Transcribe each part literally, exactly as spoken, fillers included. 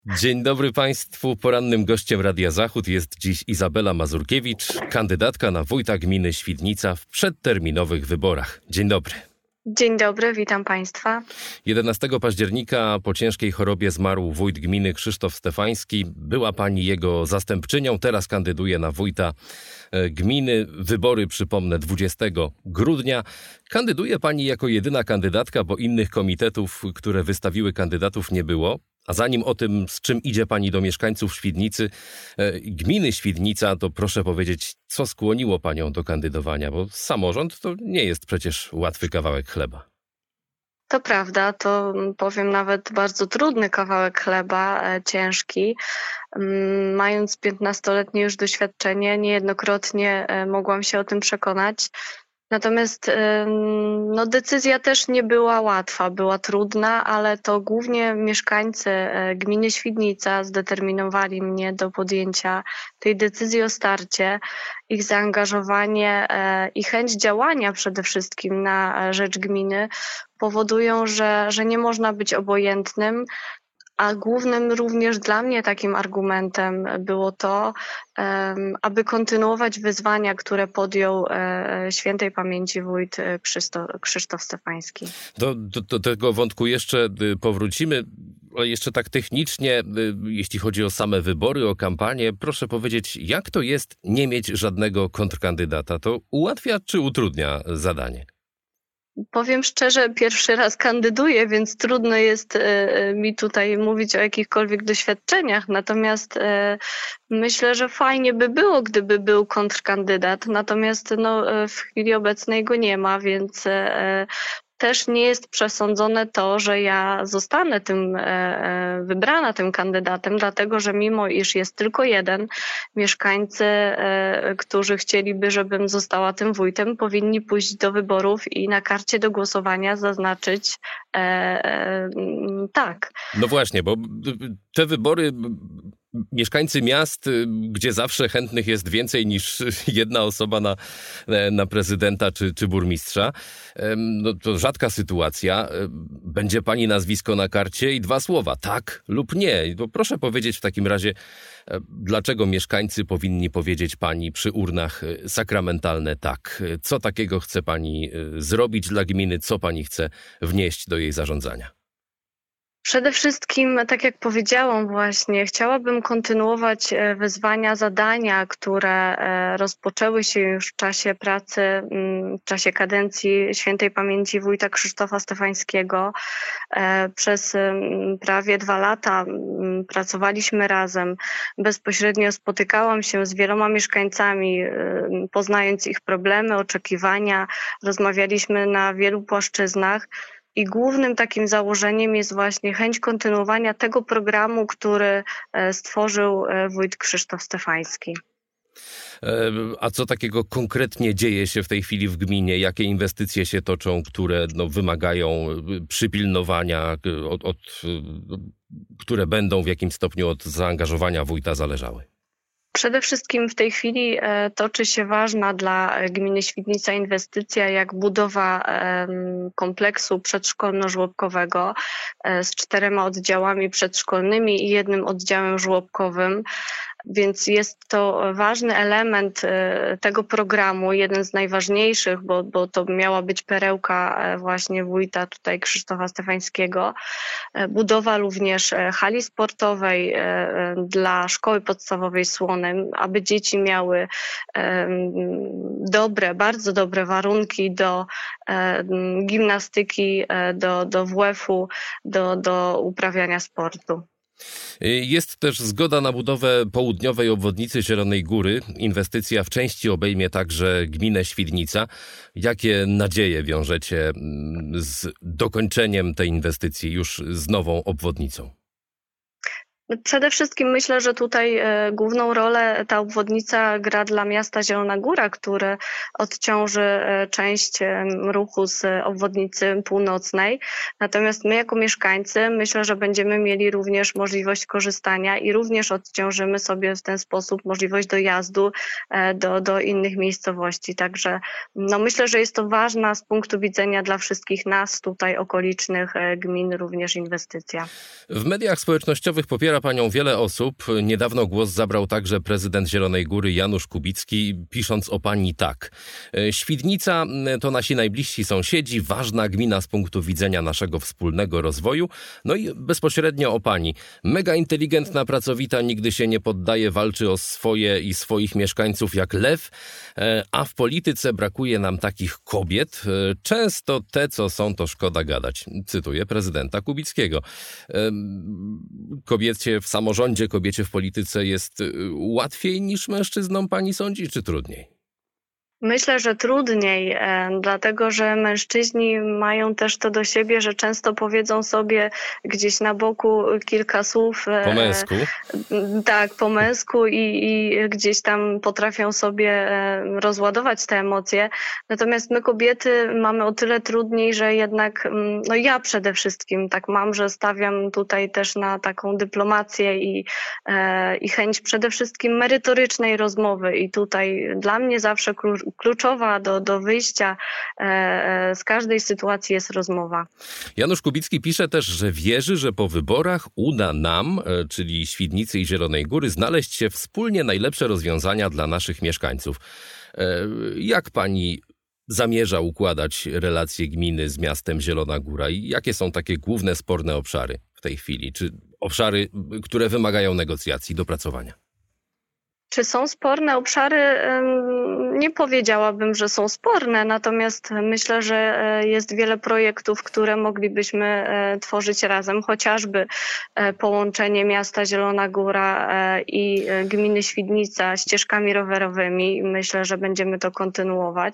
Dzień dobry Państwu. Porannym gościem Radia Zachód jest dziś Izabela Mazurkiewicz, kandydatka na wójta gminy Świdnica w przedterminowych wyborach. Dzień dobry. Dzień dobry, witam Państwa. jedenastego października po ciężkiej chorobie zmarł wójt gminy Krzysztof Stefański. Była Pani jego zastępczynią, teraz kandyduje na wójta gminy. Wybory, przypomnę, dwudziestego grudnia. Kandyduje Pani jako jedyna kandydatka, bo innych komitetów, które wystawiły kandydatów, nie było. A zanim o tym, z czym idzie Pani do mieszkańców Świdnicy, gminy Świdnica, to proszę powiedzieć, co skłoniło Panią do kandydowania, bo samorząd to nie jest przecież łatwy kawałek chleba. To prawda, to powiem nawet bardzo trudny kawałek chleba, ciężki. Mając piętnastoletnie już doświadczenie, niejednokrotnie mogłam się o tym przekonać. Natomiast no, decyzja też nie była łatwa, była trudna, ale to głównie mieszkańcy gminy Świdnica zdeterminowali mnie do podjęcia tej decyzji o starcie. Ich zaangażowanie i chęć działania przede wszystkim na rzecz gminy powodują, że, że nie można być obojętnym. A głównym również dla mnie takim argumentem było to, aby kontynuować wyzwania, które podjął świętej pamięci wójt Krzysztof Stefański. Do, do, do tego wątku jeszcze powrócimy, ale jeszcze tak technicznie, jeśli chodzi o same wybory, o kampanię, proszę powiedzieć, jak to jest nie mieć żadnego kontrkandydata? To ułatwia czy utrudnia zadanie? Powiem szczerze, pierwszy raz kandyduję, więc trudno jest mi tutaj mówić o jakichkolwiek doświadczeniach. Natomiast myślę, że fajnie by było, gdyby był kontrkandydat. Natomiast no, w chwili obecnej go nie ma, więc też nie jest przesądzone to, że ja zostanę tym wybrana tym kandydatem, dlatego że mimo iż jest tylko jeden, mieszkańcy, którzy chcieliby, żebym została tym wójtem, powinni pójść do wyborów i na karcie do głosowania zaznaczyć e, e, tak. No właśnie, bo te wybory mieszkańcy miast, gdzie zawsze chętnych jest więcej niż jedna osoba na, na prezydenta czy, czy burmistrza, no to rzadka sytuacja. Będzie Pani nazwisko na karcie i dwa słowa, tak lub nie. To proszę powiedzieć w takim razie, dlaczego mieszkańcy powinni powiedzieć Pani przy urnach sakramentalne tak? Co takiego chce Pani zrobić dla gminy, co Pani chce wnieść do jej zarządzania? Przede wszystkim, tak jak powiedziałam właśnie, chciałabym kontynuować wyzwania, zadania, które rozpoczęły się już w czasie pracy, w czasie kadencji świętej pamięci wójta Krzysztofa Stefańskiego. Przez prawie dwa lata pracowaliśmy razem. Bezpośrednio spotykałam się z wieloma mieszkańcami, poznając ich problemy, oczekiwania. Rozmawialiśmy na wielu płaszczyznach. I głównym takim założeniem jest właśnie chęć kontynuowania tego programu, który stworzył wójt Krzysztof Stefański. A co takiego konkretnie dzieje się w tej chwili w gminie? Jakie inwestycje się toczą, które no, wymagają przypilnowania, od, od, które będą w jakimś stopniu od zaangażowania wójta zależały? Przede wszystkim w tej chwili toczy się ważna dla gminy Świdnica inwestycja jak budowa kompleksu przedszkolno-żłobkowego z czterema oddziałami przedszkolnymi i jednym oddziałem żłobkowym. Więc jest to ważny element tego programu, jeden z najważniejszych, bo, bo to miała być perełka właśnie wójta tutaj Krzysztofa Stefańskiego. Budowa również hali sportowej dla szkoły podstawowej Słonem, aby dzieci miały dobre, bardzo dobre warunki do gimnastyki, do, do W F-u, do, do uprawiania sportu. Jest też zgoda na budowę południowej obwodnicy Zielonej Góry. Inwestycja w części obejmie także gminę Świdnica. Jakie nadzieje wiążecie z dokończeniem tej inwestycji już z nową obwodnicą? Przede wszystkim myślę, że tutaj e, główną rolę ta obwodnica gra dla miasta Zielona Góra, które odciąży e, część e, ruchu z obwodnicy północnej. Natomiast my jako mieszkańcy myślę, że będziemy mieli również możliwość korzystania i również odciążymy sobie w ten sposób możliwość dojazdu e, do, do innych miejscowości. Także no, myślę, że jest to ważna z punktu widzenia dla wszystkich nas tutaj okolicznych e, gmin również inwestycja. W mediach społecznościowych popiera Pyta panią wiele osób. Niedawno głos zabrał także prezydent Zielonej Góry Janusz Kubicki, pisząc o pani tak. Świdnica to nasi najbliżsi sąsiedzi, ważna gmina z punktu widzenia naszego wspólnego rozwoju. No i bezpośrednio o pani. Mega inteligentna, pracowita, nigdy się nie poddaje, walczy o swoje i swoich mieszkańców jak lew, a w polityce brakuje nam takich kobiet. Często te, co są, to szkoda gadać. Cytuję prezydenta Kubickiego. Kobiecie w samorządzie, kobiecie w polityce jest łatwiej niż mężczyznom, pani sądzi, czy trudniej? Myślę, że trudniej, dlatego że mężczyźni mają też to do siebie, że często powiedzą sobie gdzieś na boku kilka słów. Po męsku. Tak, po męsku i, i gdzieś tam potrafią sobie rozładować te emocje. Natomiast my kobiety mamy o tyle trudniej, że jednak, no ja przede wszystkim tak mam, że stawiam tutaj też na taką dyplomację i, i chęć przede wszystkim merytorycznej rozmowy i tutaj dla mnie zawsze klucz kluczowa do, do wyjścia e, z każdej sytuacji jest rozmowa. Janusz Kubicki pisze też, że wierzy, że po wyborach uda nam, e, czyli Świdnicy i Zielonej Góry, znaleźć się wspólnie najlepsze rozwiązania dla naszych mieszkańców. E, jak pani zamierza układać relacje gminy z miastem Zielona Góra i jakie są takie główne sporne obszary w tej chwili? Czy obszary, które wymagają negocjacji, dopracowania? Czy są sporne obszary? Nie powiedziałabym, że są sporne, natomiast myślę, że jest wiele projektów, które moglibyśmy tworzyć razem, chociażby połączenie miasta Zielona Góra i gminy Świdnica ścieżkami rowerowymi. Myślę, że będziemy to kontynuować.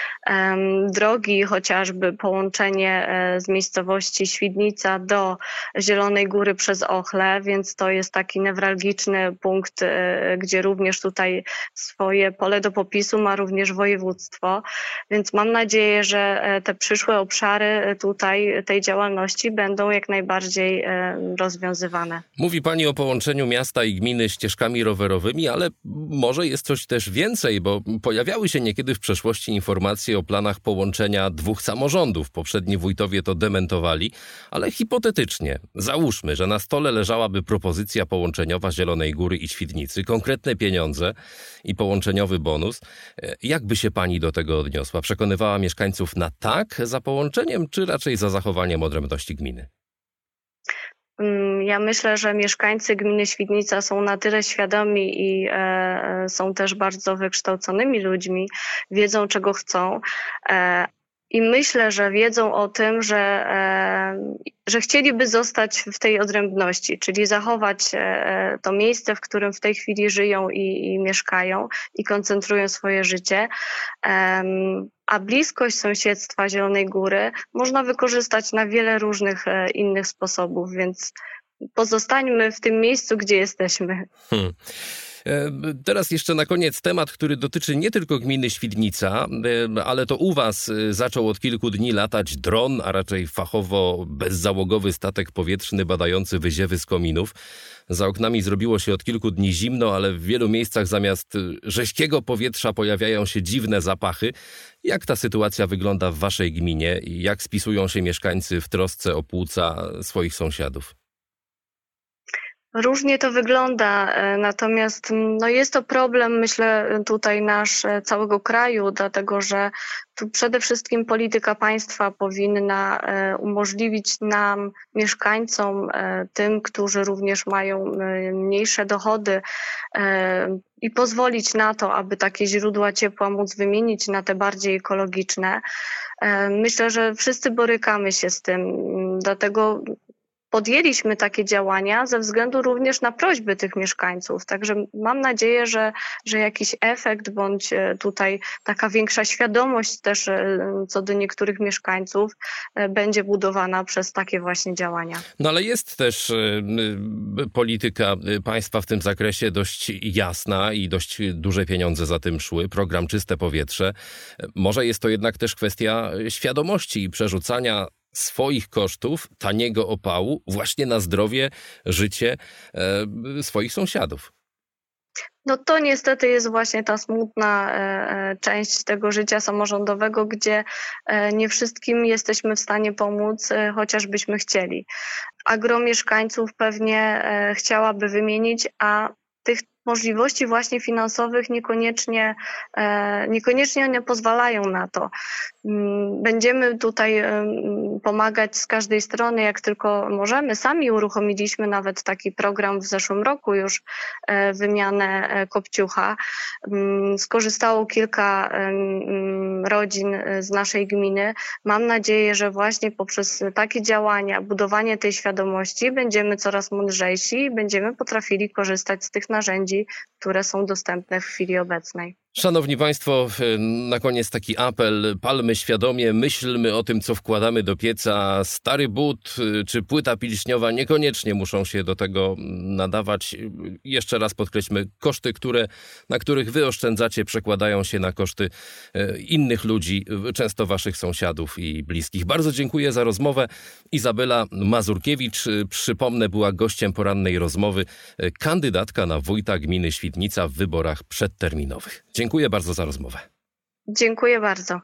Drogi, chociażby połączenie z miejscowości Świdnica do Zielonej Góry przez Ochlę, więc to jest taki newralgiczny punkt, gdzie również Również tutaj swoje pole do popisu ma również województwo, więc mam nadzieję, że te przyszłe obszary tutaj tej działalności będą jak najbardziej rozwiązywane. Mówi pani o połączeniu miasta i gminy ścieżkami rowerowymi, ale może jest coś też więcej, bo pojawiały się niekiedy w przeszłości informacje o planach połączenia dwóch samorządów. Poprzedni wójtowie to dementowali, ale hipotetycznie. Załóżmy, że na stole leżałaby propozycja połączeniowa Zielonej Góry i Świdnicy, konkretne pieniądze i połączeniowy bonus. Jak by się pani do tego odniosła? Przekonywała mieszkańców na tak za połączeniem, czy raczej za zachowaniem odrębności gminy? Ja myślę, że mieszkańcy gminy Świdnica są na tyle świadomi i e, są też bardzo wykształconymi ludźmi, wiedzą czego chcą. E, I myślę, że wiedzą o tym, że, e, że chcieliby zostać w tej odrębności, czyli zachować e, to miejsce, w którym w tej chwili żyją i, i mieszkają i koncentrują swoje życie. E, a bliskość sąsiedztwa Zielonej Góry można wykorzystać na wiele różnych e, innych sposobów, więc pozostańmy w tym miejscu, gdzie jesteśmy. Hmm. Teraz jeszcze na koniec temat, który dotyczy nie tylko gminy Świdnica, ale to u was zaczął od kilku dni latać dron, a raczej fachowo bezzałogowy statek powietrzny badający wyziewy z kominów. Za oknami zrobiło się od kilku dni zimno, ale w wielu miejscach zamiast rześkiego powietrza pojawiają się dziwne zapachy. Jak ta sytuacja wygląda w waszej gminie i jak spisują się mieszkańcy w trosce o płuca swoich sąsiadów? Różnie to wygląda, natomiast no jest to problem, myślę, tutaj nasz całego kraju, dlatego że tu przede wszystkim polityka państwa powinna umożliwić nam, mieszkańcom, tym, którzy również mają mniejsze dochody i pozwolić na to, aby takie źródła ciepła móc wymienić na te bardziej ekologiczne. Myślę, że wszyscy borykamy się z tym, dlatego podjęliśmy takie działania ze względu również na prośby tych mieszkańców. Także mam nadzieję, że, że jakiś efekt bądź tutaj taka większa świadomość też co do niektórych mieszkańców będzie budowana przez takie właśnie działania. No ale jest też polityka państwa w tym zakresie dość jasna i dość duże pieniądze za tym szły. Program Czyste Powietrze. Może jest to jednak też kwestia świadomości i przerzucania swoich kosztów, taniego opału właśnie na zdrowie, życie e, swoich sąsiadów. No to niestety jest właśnie ta smutna e, e, część tego życia samorządowego, gdzie e, nie wszystkim jesteśmy w stanie pomóc, e, chociażbyśmy chcieli. A gro mieszkańców pewnie e, chciałaby wymienić, a tych możliwości właśnie finansowych niekoniecznie, e, niekoniecznie one pozwalają na to. Mm, Będziemy tutaj em, pomagać z każdej strony, jak tylko możemy. Sami uruchomiliśmy nawet taki program w zeszłym roku już, e, wymianę e, kopciucha. Mm, Skorzystało kilka em, rodzin e, z naszej gminy. Mam nadzieję, że właśnie poprzez takie działania, budowanie tej świadomości będziemy coraz mądrzejsi i będziemy potrafili korzystać z tych narzędzi, które są dostępne w chwili obecnej. Szanowni Państwo, na koniec taki apel. Palmy świadomie, myślmy o tym, co wkładamy do pieca. Stary but czy płyta pilśniowa niekoniecznie muszą się do tego nadawać. Jeszcze raz podkreślmy, koszty, które, na których wy oszczędzacie, przekładają się na koszty innych ludzi, często waszych sąsiadów i bliskich. Bardzo dziękuję za rozmowę. Izabela Mazurkiewicz, przypomnę, była gościem porannej rozmowy, kandydatka na wójta gminy Świdnica w wyborach przedterminowych. Dziękuję bardzo za rozmowę. Dziękuję bardzo.